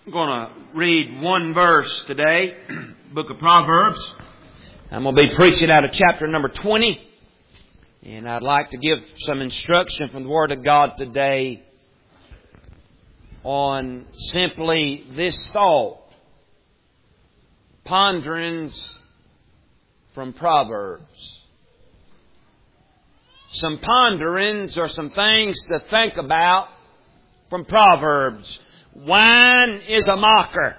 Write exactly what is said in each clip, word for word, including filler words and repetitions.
I'm going to read one verse today, Book of Proverbs. I'm going to be preaching out of chapter number twenty. And I'd like to give some instruction from the Word of God today on simply this thought. Ponderings from Proverbs. Some ponderings or some things to think about from Proverbs. Wine is a mocker.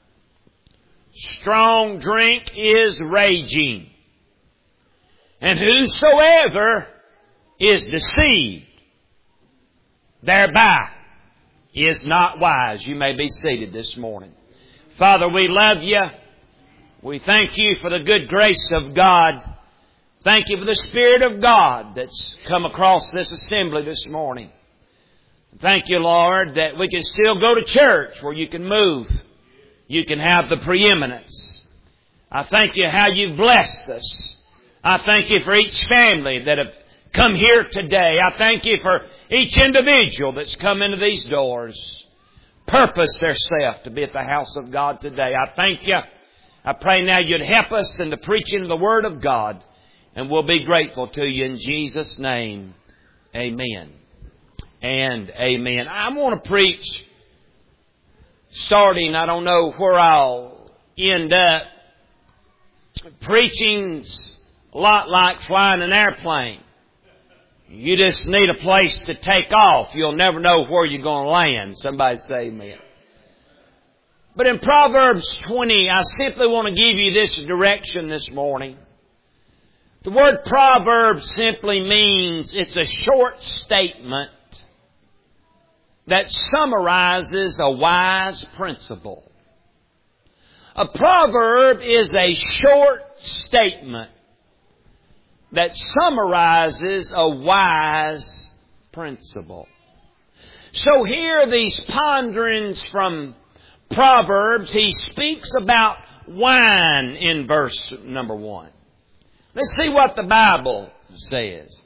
Strong drink is raging. And whosoever is deceived thereby is not wise. You may be seated this morning. Father, we love you. We thank you for the good grace of God. Thank you for the Spirit of God that's come across this assembly this morning. Thank you, Lord, that we can still go to church where you can move. You can have the preeminence. I thank you how you've blessed us. I thank you for each family that have come here today. I thank you for each individual that's come into these doors. Purpose theirself to be at the house of God today. I thank you. I pray now you'd help us in the preaching of the Word of God. And we'll be grateful to you in Jesus' name. Amen. And amen. I want to preach starting, I don't know where I'll end up. Preaching's a lot like flying an airplane. You just need a place to take off. You'll never know where you're going to land. Somebody say amen. But in Proverbs twenty, I simply want to give you this direction this morning. The word proverb simply means it's a short statement that summarizes a wise principle. A proverb is a short statement that summarizes a wise principle. So here, these ponderings from Proverbs, he speaks about wine in verse number one. Let's see what the Bible says.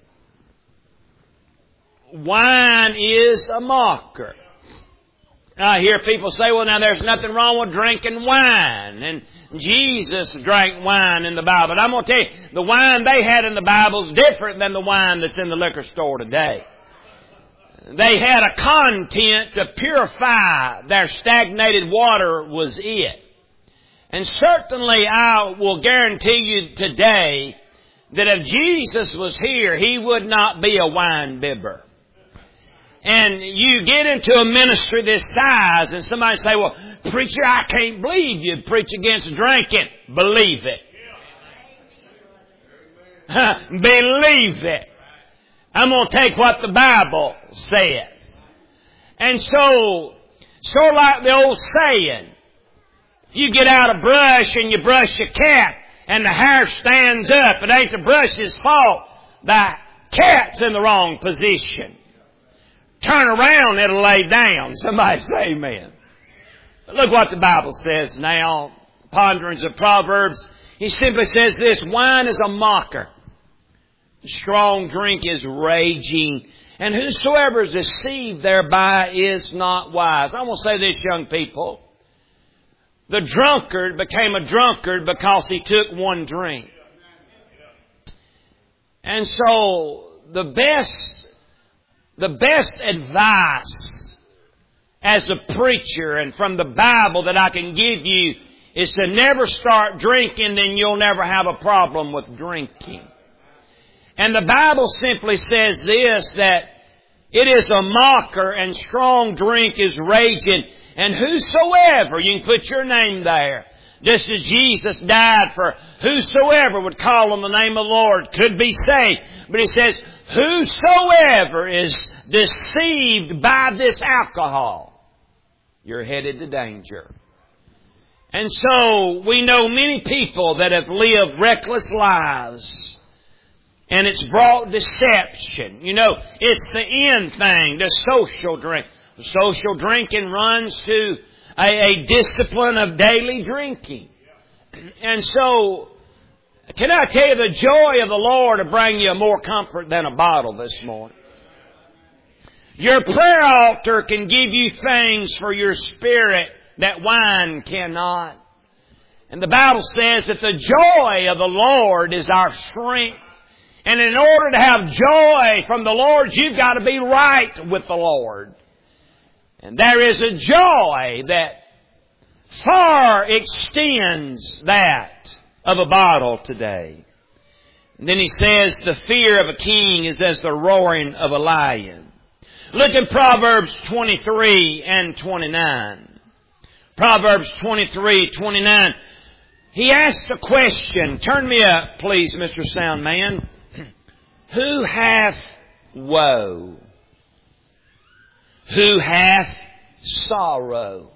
Wine is a mocker. I hear people say, well, now there's nothing wrong with drinking wine. And Jesus drank wine in the Bible. But I'm going to tell you, the wine they had in the Bible is different than the wine that's in the liquor store today. They had a content to purify their stagnated water was it. And certainly I will guarantee you today that if Jesus was here, He would not be a wine bibber. And you get into a ministry this size and somebody say, well, preacher, I can't believe you preach against drinking. Believe it. Believe it. I'm going to take what the Bible says. And so, sort of like the old saying, if you get out a brush and you brush your cat and the hair stands up, it ain't the brush's fault. The cat's in the wrong position. Turn around, it'll lay down. Somebody say amen. But look what the Bible says now. Ponderings of Proverbs. He simply says this, wine is a mocker. Strong drink is raging. And whosoever is deceived thereby is not wise. I want to say this, young people. The drunkard became a drunkard because he took one drink. And so the best The best advice as a preacher and from the Bible that I can give you is to never start drinking, then you'll never have a problem with drinking. And the Bible simply says this, that it is a mocker and strong drink is raging. And whosoever, you can put your name there, just as Jesus died for whosoever would call on the name of the Lord could be saved. But He says, whosoever is deceived by this alcohol, you're headed to danger. And so we know many people that have lived reckless lives. And it's brought deception. You know, it's the end thing, the social drink. Social drinking runs to a, a discipline of daily drinking. And so, can I tell you, the joy of the Lord will bring you more comfort than a bottle this morning. Your prayer altar can give you things for your spirit that wine cannot. And the Bible says that the joy of the Lord is our strength. And in order to have joy from the Lord, you've got to be right with the Lord. And there is a joy that far extends that of a bottle today. And then he says, the fear of a king is as the roaring of a lion. Look at Proverbs twenty-three and twenty-nine. Proverbs twenty-three, twenty-nine. He asked a question. Turn me up, please, Mister Soundman. Who hath woe? Who hath sorrow?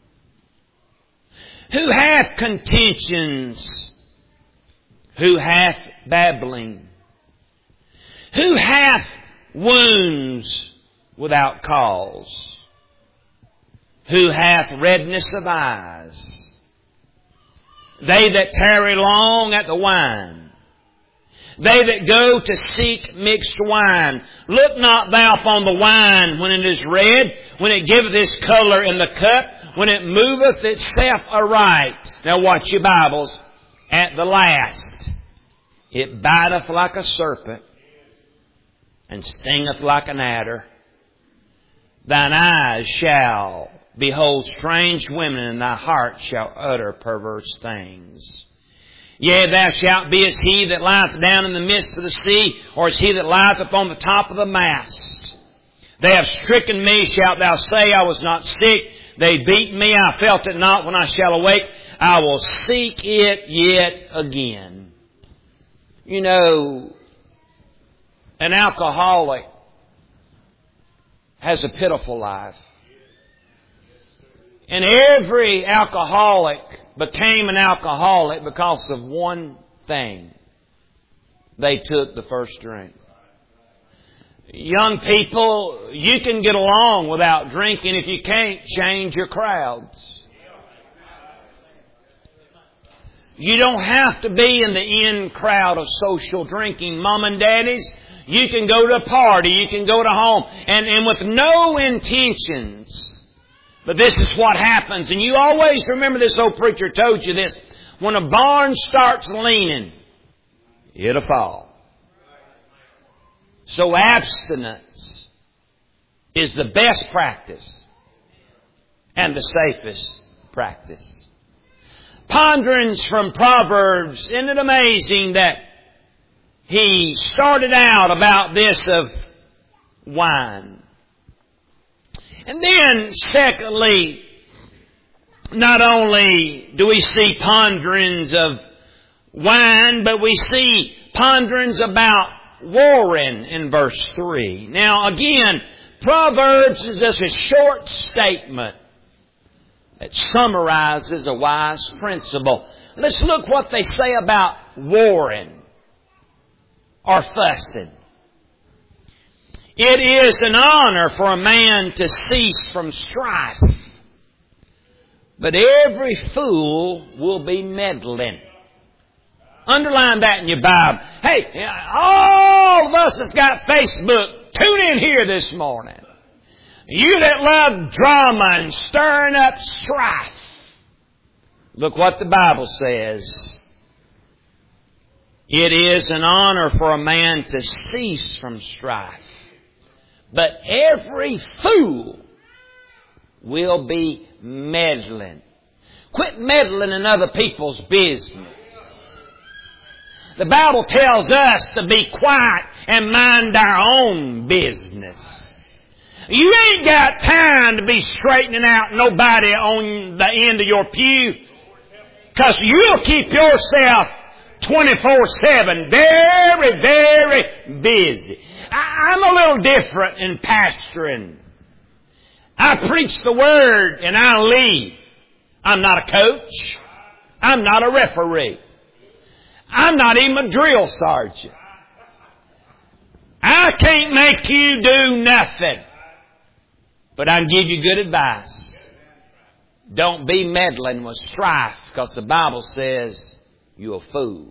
Who hath contentions? Who hath babbling? Who hath wounds without cause? Who hath redness of eyes? They that tarry long at the wine. They that go to seek mixed wine. Look not thou upon the wine when it is red, when it giveth its colour in the cup, when it moveth itself aright. Now watch your Bibles. At the last, it biteth like a serpent, and stingeth like an adder. Thine eyes shall behold strange women, and thy heart shall utter perverse things. Yea, thou shalt be as he that lieth down in the midst of the sea, or as he that lieth upon the top of the mast. They have stricken me, shalt thou say, I was not sick. They beat me, I felt it not. When I shall awake, I will seek it yet again. You know, an alcoholic has a pitiful life. And every alcoholic became an alcoholic because of one thing. They took the first drink. Young people, you can get along without drinking if you can't change your crowds. You don't have to be in the in crowd of social drinking. Mom and daddies, you can go to a party, you can go to home, and, and with no intentions. But this is what happens. And you always remember this, old preacher told you this. When a barn starts leaning, it'll fall. So abstinence is the best practice and the safest practice. Ponderings from Proverbs. Isn't it amazing that he started out about this of wine? And then, secondly, not only do we see ponderings of wine, but we see ponderings about warring in verse three. Now, again, Proverbs is just a short statement that summarizes a wise principle. Let's look what they say about warring or fussing. It is an honor for a man to cease from strife, but every fool will be meddling. Underline that in your Bible. Hey, all of us that's got Facebook, tune in here this morning. You that love drama and stirring up strife. Look what the Bible says. It is an honor for a man to cease from strife, but every fool will be meddling. Quit meddling in other people's business. The Bible tells us to be quiet and mind our own business. You ain't got time to be straightening out nobody on the end of your pew, because you'll keep yourself twenty-four seven very, very busy. I'm a little different in pastoring. I preach the Word and I leave. I'm not a coach. I'm not a referee. I'm not even a drill sergeant. I can't make you do nothing. But I can give you good advice. Don't be meddling with strife, because the Bible says you're a fool.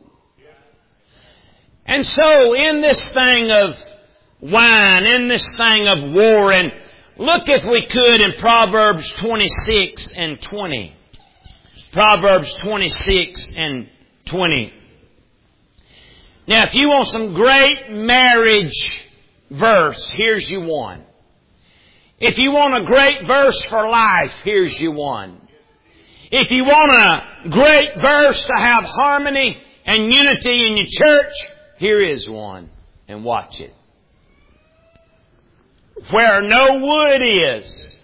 And so in this thing of wine, in this thing of warring, Look if we could in Proverbs twenty-six and twenty. Proverbs twenty-six and twenty. Now if you want some great marriage verse, here's you one. If you want a great verse for life, here's you one. If you want a great verse to have harmony and unity in your church, here is one. And watch it. Where no wood is,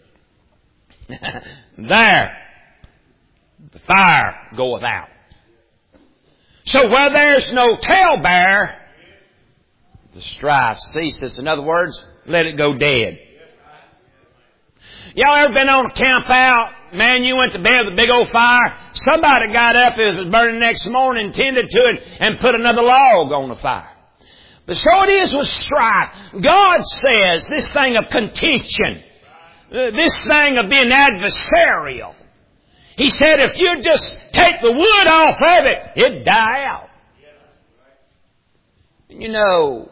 there the fire goeth out. So where there's no talebearer, the strife ceases. In other words, let it go dead. Y'all ever been on a camp out? Man, you went to bed with a big old fire. Somebody got up as it was burning the next morning, tended to it, and put another log on the fire. But so it is with strife. God says this thing of contention, this thing of being adversarial. He said if you just take the wood off of it, it'd die out. You know,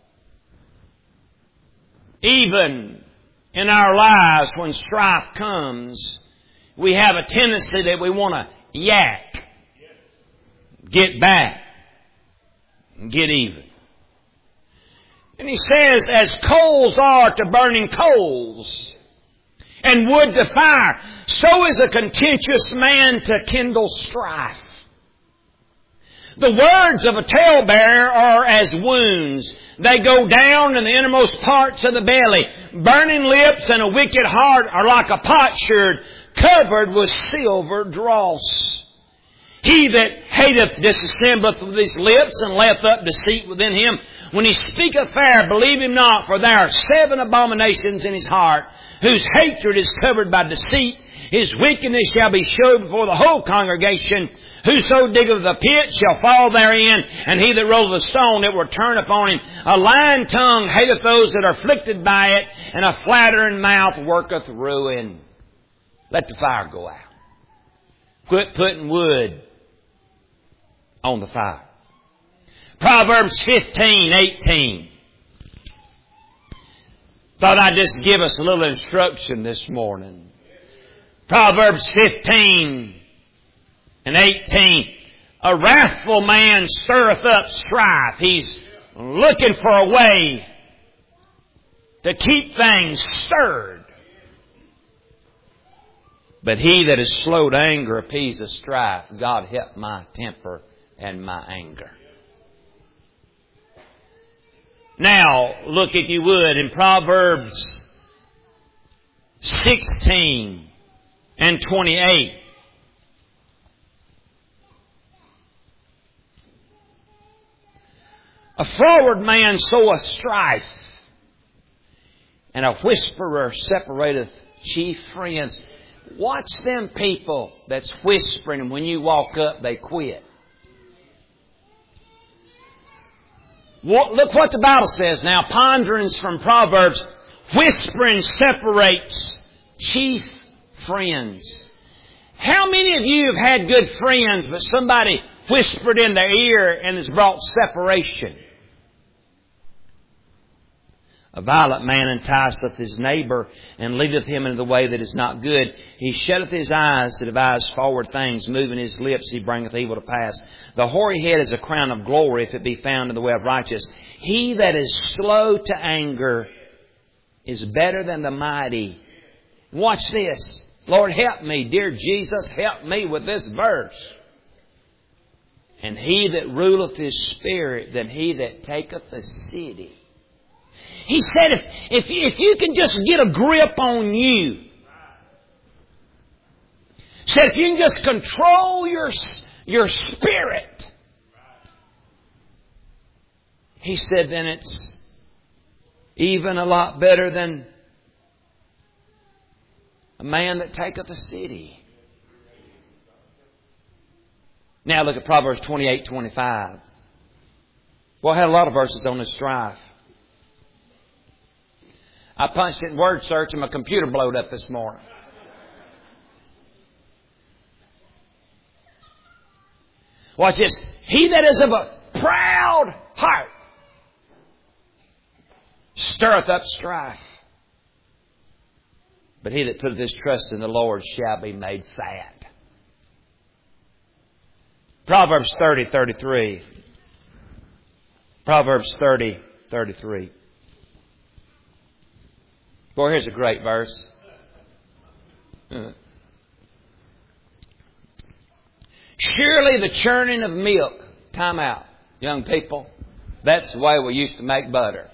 even in our lives when strife comes, we have a tendency that we want to yak, get back, and get even. And he says, as coals are to burning coals, and wood to fire, so is a contentious man to kindle strife. The words of a talebearer are as wounds. They go down in the innermost parts of the belly. Burning lips and a wicked heart are like a potsherd covered with silver dross. He that hateth dissembleth with his lips and layeth up deceit within him. When he speaketh fair, believe him not, for there are seven abominations in his heart, whose hatred is covered by deceit. His wickedness shall be showed before the whole congregation. Whoso diggeth the pit shall fall therein, and he that rolleth a stone it will turn upon him. A lying tongue hateth those that are afflicted by it, and a flattering mouth worketh ruin. Let the fire go out. Quit putting wood on the fire. Proverbs fifteen eighteen. Thought I'd just give us a little instruction this morning. Proverbs fifteen and eighteen. A wrathful man stirreth up strife. He's looking for a way to keep things stirred. But he that is slow to anger appeaseth strife. God help my temper and my anger. Now, look if you would in Proverbs sixteen and twenty-eight. A froward man soweth strife, and a whisperer separateth chief friends. Watch them people that's whispering, and when you walk up, they quit. Look what the Bible says now. Ponderings from Proverbs. Whispering separates chief friends. How many of you have had good friends, but somebody whispered in their ear and has brought separation? A violent man enticeth his neighbor and leadeth him into the way that is not good. He shutteth his eyes to devise forward things. Moving his lips, he bringeth evil to pass. The hoary head is a crown of glory if it be found in the way of righteousness. He that is slow to anger is better than the mighty. Watch this. Lord, help me. Dear Jesus, help me with this verse. And he that ruleth his spirit than he that taketh a city. He said if, if, if you can just get a grip on you. Said if you can just control your, your spirit. He said then it's even a lot better than a man that taketh a city. Now look at Proverbs twenty-eight twenty-five. Well, I had a lot of verses on this strife. I punched it in word search and my computer blowed up this morning. Watch this. He that is of a proud heart stirreth up strife. But he that putteth his trust in the Lord shall be made fat. Proverbs thirty, thirty-three. Proverbs thirty, thirty-three. Boy, here's a great verse. Surely the churning of milk. Time out, young people. That's the way we used to make butter.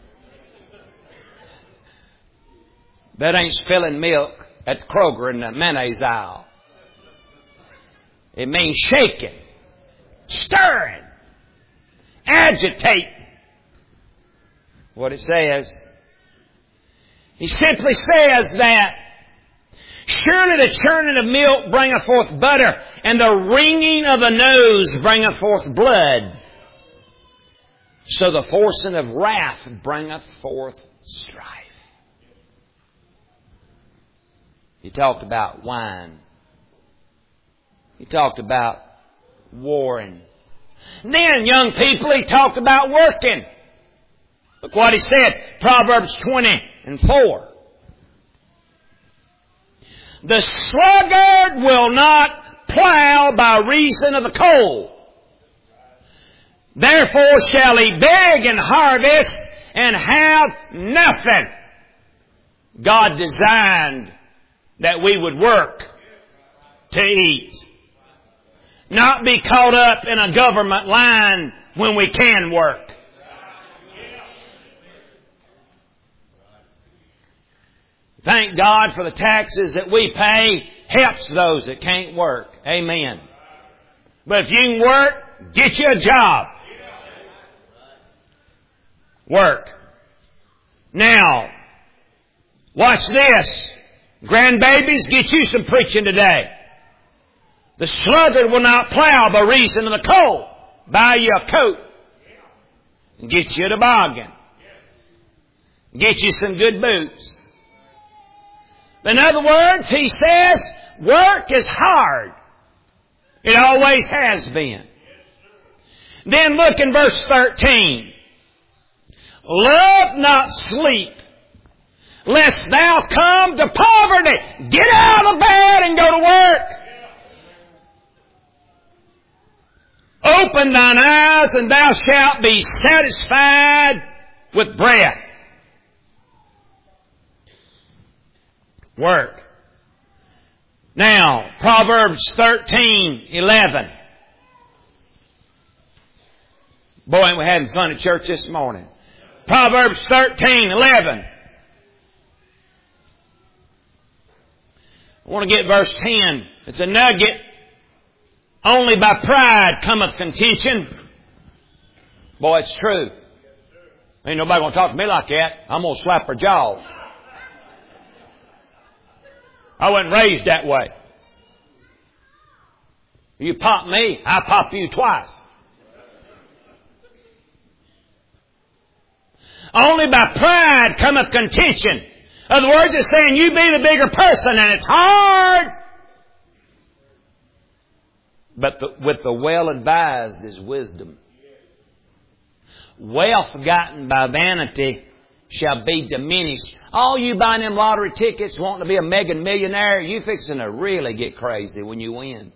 That ain't spilling milk at the Kroger in the mayonnaise aisle. It means shaking, stirring, agitating. What it says. He simply says that surely the churning of milk bringeth forth butter, and the wringing of the nose bringeth forth blood. So the forcing of wrath bringeth forth strife. He talked about wine. He talked about warring. Then, young people, he talked about working. Look what he said, Proverbs twenty and four. The sluggard will not plow by reason of the cold. Therefore shall he beg and harvest and have nothing. God designed that we would work to eat. Not be caught up in a government line when we can work. Thank God for the taxes that we pay helps those that can't work. Amen. But if you can work, get you a job. Work. Now, watch this. Grandbabies, get you some preaching today. The sluggard will not plow by reason of the cold. Buy you a coat. And get you a toboggan. Get you some good boots. In other words, he says, work is hard. It always has been. Then look in verse thirteen. Love not sleep, lest thou come to poverty. Get out of bed and go to work. Open thine eyes and thou shalt be satisfied with breath. Work. Now, Proverbs thirteen, eleven. Boy, ain't we having fun at church this morning. Proverbs thirteen, eleven. I want to get verse ten. It's a nugget. Only by pride cometh contention. Boy, it's true. Ain't nobody going to talk to me like that. I'm going to slap her jaw. I wasn't raised that way. You pop me, I pop you twice. Only by pride cometh contention. In other words, it's saying you be the bigger person, and it's hard. But the, with the well-advised is wisdom. Wealth gotten by vanity shall be diminished. All you buying them lottery tickets wanting to be a mega millionaire, you fixing to really get crazy when you win.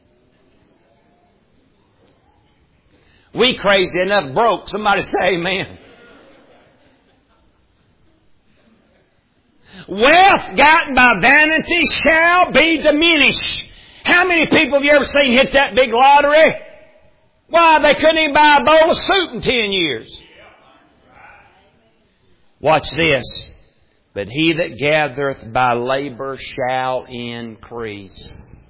We crazy enough broke. Somebody say amen. Wealth gotten by vanity shall be diminished. How many people have you ever seen hit that big lottery? Why, they couldn't even buy a bowl of soup in ten years. Watch this. But he that gathereth by labor shall increase.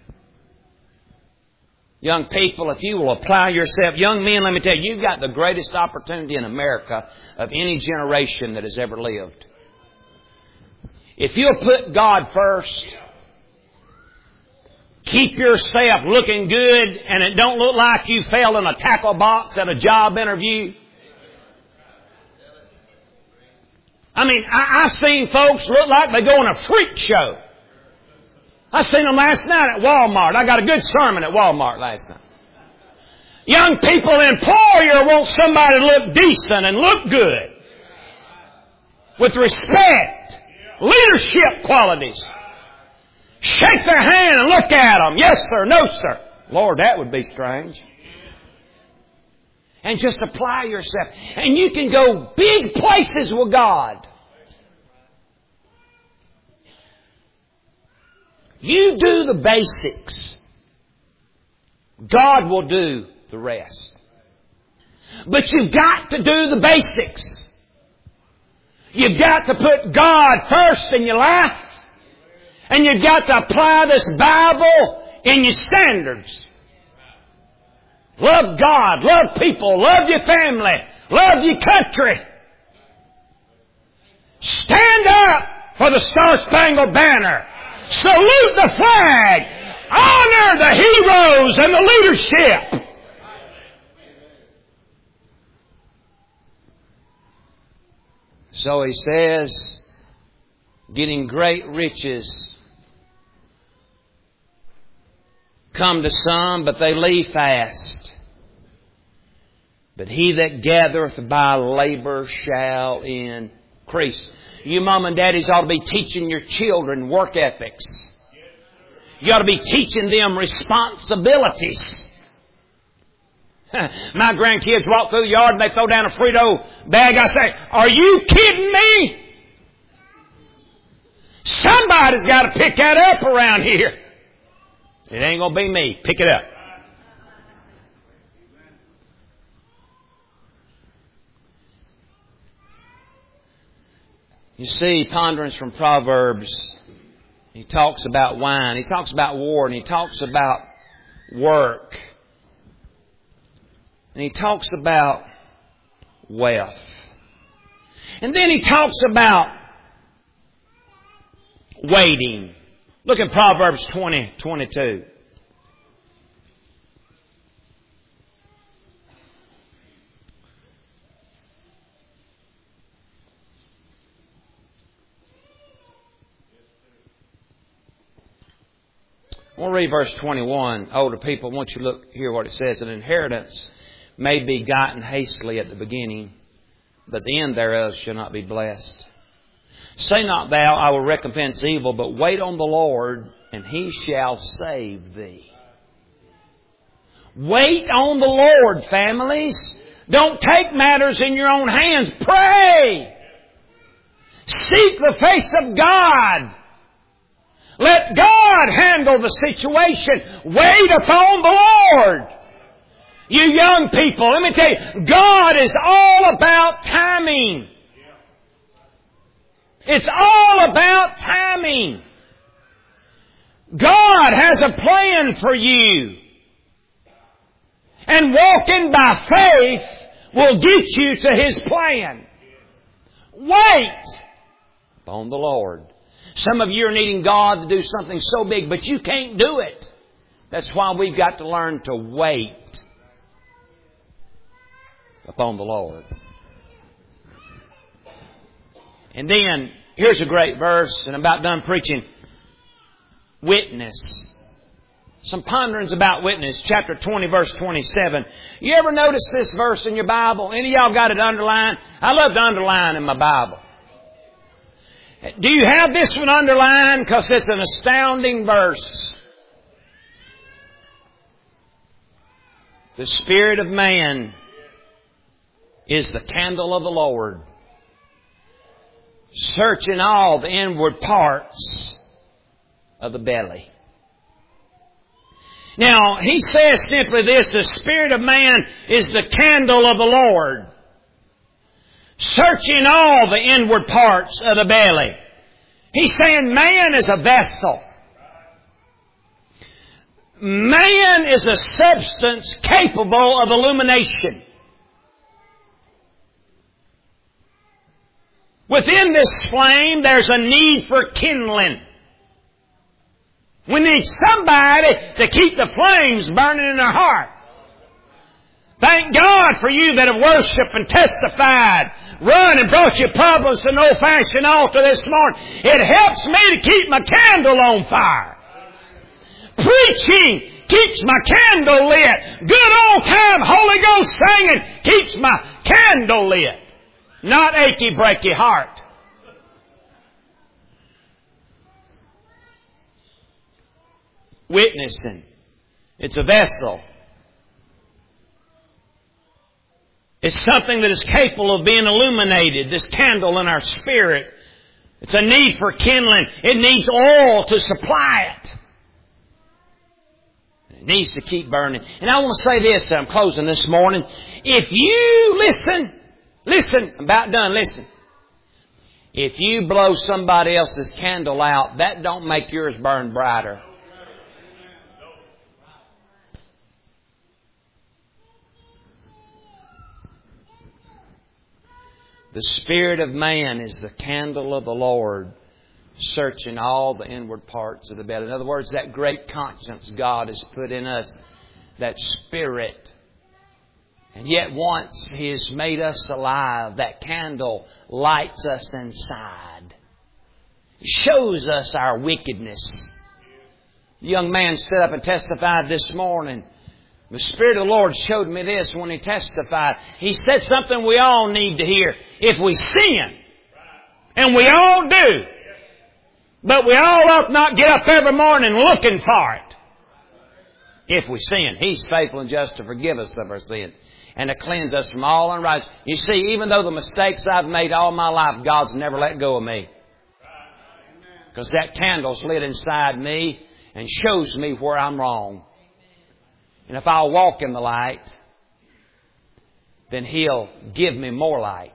Young people, if you will apply yourself, young men, let me tell you, you've got the greatest opportunity in America of any generation that has ever lived. If you'll put God first, keep yourself looking good, and it don't look like you failed in a tackle box at a job interview. I mean, I, I've seen folks look like they go on a freak show. I seen them last night at Walmart. I got a good sermon at Walmart last night. Young people, the employer wants somebody to look decent and look good. With respect. leadership qualities. Shake their hand and look at them. Yes, sir. No, sir. Lord, that would be strange. And just apply yourself. And you can go big places with God. You do the basics. God will do the rest. But you've got to do the basics. You've got to put God first in your life. And you've got to apply this Bible in your standards. Love God, love people, love your family, love your country. Stand up for the Star-Spangled Banner. Salute the flag. Honor the heroes and the leadership. So he says, getting great riches come to some, but they leave fast. But he that gathereth by labor shall increase. You mom and daddies ought to be teaching your children work ethics. You ought to be teaching them responsibilities. My grandkids walk through the yard and they throw down a Frito bag. I say, are you kidding me? Somebody's got to pick that up around here. It ain't going to be me. Pick it up. You see, ponderance from Proverbs, he talks about wine, he talks about war, and he talks about work. And he talks about wealth. And then he talks about waiting. Look at Proverbs twenty, twenty-two. We'll read verse twenty-one. Older people, once you look, hear what it says. An inheritance may be gotten hastily at the beginning, but the end thereof shall not be blessed. Say not thou, I will recompense evil, but wait on the Lord, and He shall save thee. Wait on the Lord, families. Don't take matters in your own hands. Pray. Seek the face of God. Let God handle the situation. Wait upon the Lord. You young people, let me tell you, God is all about timing. It's all about timing. God has a plan for you. And walking by faith will get you to His plan. Wait upon the Lord. Some of you are needing God to do something so big, but you can't do it. That's why we've got to learn to wait upon the Lord. And then, here's a great verse, and I'm about done preaching. Witness. Some ponderings about witness. Chapter twenty, verse twenty-seven. You ever notice this verse in your Bible? Any of y'all got it underlined? I love to underline in my Bible. Do you have this one underlined? Because it's an astounding verse. The spirit of man is the candle of the Lord, searching all the inward parts of the belly. Now, he says simply this, the spirit of man is the candle of the Lord, searching all the inward parts of the belly. He's saying man is a vessel. Man is a substance capable of illumination. Within this flame, there's a need for kindling. We need somebody to keep the flames burning in their heart. Thank God for you that have worshiped and testified, run and brought your problems to an old-fashioned altar this morning. It helps me to keep my candle on fire. Preaching keeps my candle lit. Good old time Holy Ghost singing keeps my candle lit. Not achy, breaky heart. witnessing. It's a vessel. It's something that is capable of being illuminated, this candle in our spirit. It's a need for kindling. It needs oil to supply it. It needs to keep burning. And I want to say this, I'm closing this morning. If you listen, listen, I'm about done, listen. If you blow somebody else's candle out, that don't make yours burn brighter. The spirit of man is the candle of the Lord, searching all the inward parts of the belly. In other words, that great conscience God has put in us, that spirit. And yet once He has made us alive, that candle lights us inside. Shows us our wickedness. The young man stood up and testified this morning. The Spirit of the Lord showed me this when he testified. He said something we all need to hear. If we sin, and we all do, but we all ought not get up every morning looking for it. If we sin, He's faithful and just to forgive us of our sin and to cleanse us from all unrighteousness. You see, even though the mistakes I've made all my life, God's never let go of me. Because that candle's lit inside me and shows me where I'm wrong. And if I'll walk in the light, then He'll give me more light.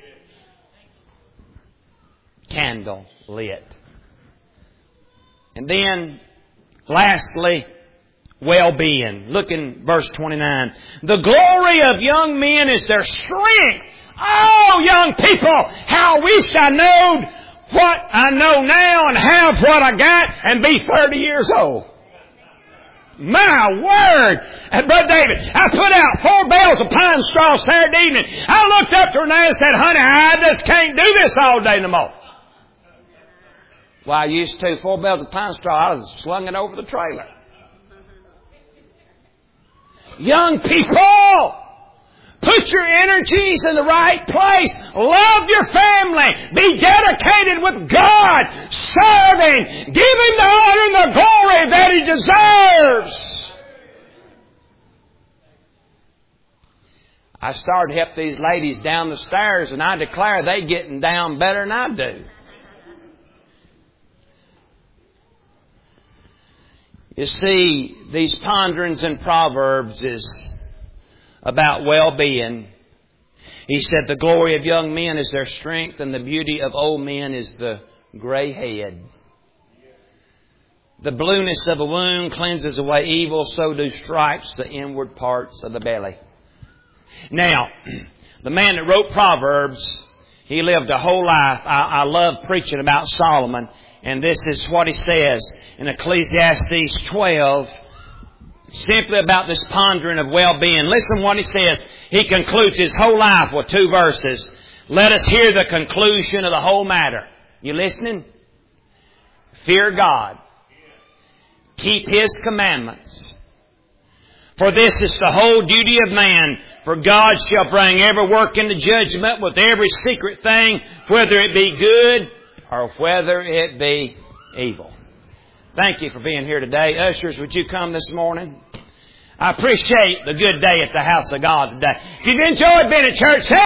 Candle lit. And then, lastly, well-being. Look in verse twenty-nine. The glory of young men is their strength. Oh, young people, how I wish I knowed what I know now and have what I got and be thirty years old. My word! And Brother David, I put out four bales of pine straw Saturday evening. I looked up to Renee and said, honey, I just can't do this all day no more. Well, I used to. Four bales of pine straw, I was slung it over the trailer. Young people, put your energies in the right place. Love your family. Be dedicated with God. Serving. Give Him the honor and the glory that He deserves. I started to help these ladies down the stairs, and I declare they getting down better than I do. You see, these ponderings in Proverbs is about well-being. He said the glory of young men is their strength, and the beauty of old men is the gray head. The blueness of a wound cleanses away evil, so do stripes the inward parts of the belly. Now, the man that wrote Proverbs, he lived a whole life. I, I love preaching about Solomon, and this is what he says in Ecclesiastes twelve, simply about this pondering of well-being. Listen what he says. He concludes his whole life with two verses. Let us hear the conclusion of the whole matter. You listening? Fear God. Keep His commandments. For this is the whole duty of man. For God shall bring every work into judgment with every secret thing, whether it be good or whether it be evil. Thank you for being here today. Ushers, would you come this morning? I appreciate the good day at the house of God today. If you've enjoyed being at church,